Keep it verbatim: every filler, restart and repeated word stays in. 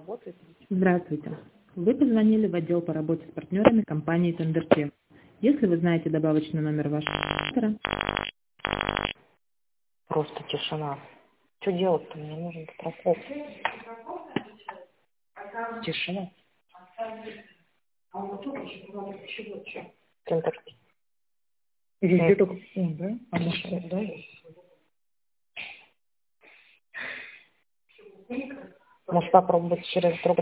работает. Здравствуйте. Вы позвонили в отдел по работе с партнерами компании Тендертех. Если вы знаете добавочный номер вашего оператора, Просто тишина. Что делать-то? Мне нужен Прокоп. Тишина. Тендертех. Везде только он, да? А может, да? Может попробовать через другой.